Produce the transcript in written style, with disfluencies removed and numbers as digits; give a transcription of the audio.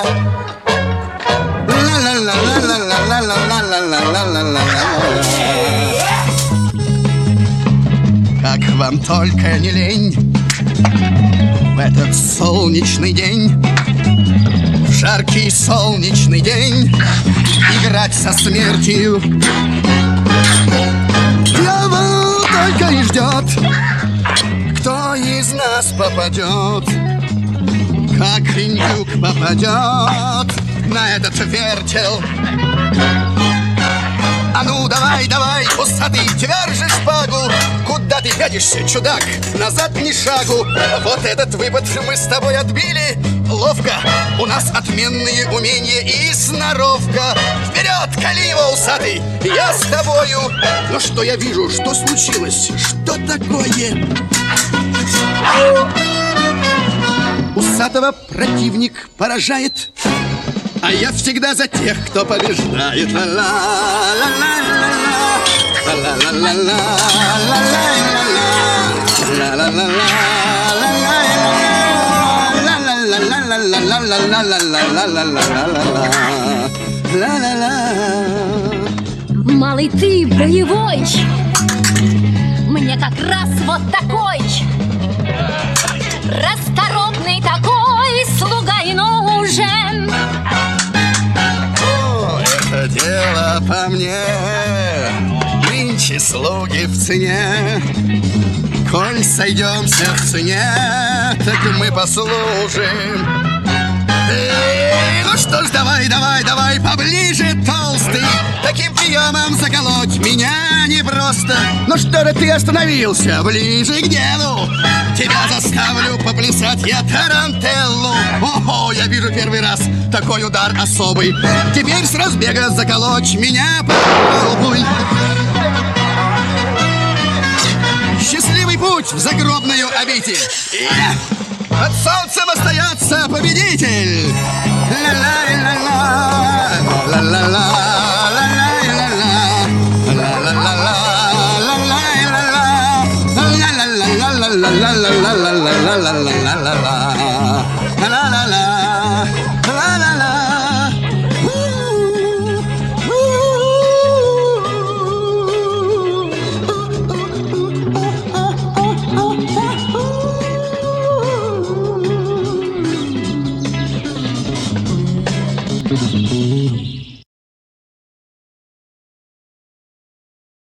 Как вам только не лень в этот солнечный день, в жаркий солнечный день играть со смертью. Дьявол только и ждет, кто из нас попадет, как индюк попадет на этот вертел. А ну давай, давай, усатый, держи шпагу. Куда ты пятишься, чудак? Назад ни шагу. Вот этот выпад мы с тобой отбили ловко. У нас отменные умения и сноровка. Вперед, кали его, усатый, я с тобою. Но что я вижу, что случилось? Что такое? Усатого противник поражает, а я всегда за тех, кто побеждает. Малый, ты боевой, мне как раз вот такой, расторопный такой слуга и нужен. Это дело по мне, нынче слуги в цене. Коль сойдемся в цене, так мы послужим. Ну что ж, давай, давай, давай, поближе, толстый. Таким приемом заколоть меня непросто. Ну что же ты остановился? Ближе к делу. Тебя заставлю поплясать я тарантеллу. Ого, я вижу первый раз такой удар особый. Теперь с разбега заколочь меня попробуй. Счастливый путь в загробную обитель. Под солнцем остается победитель. Thank you.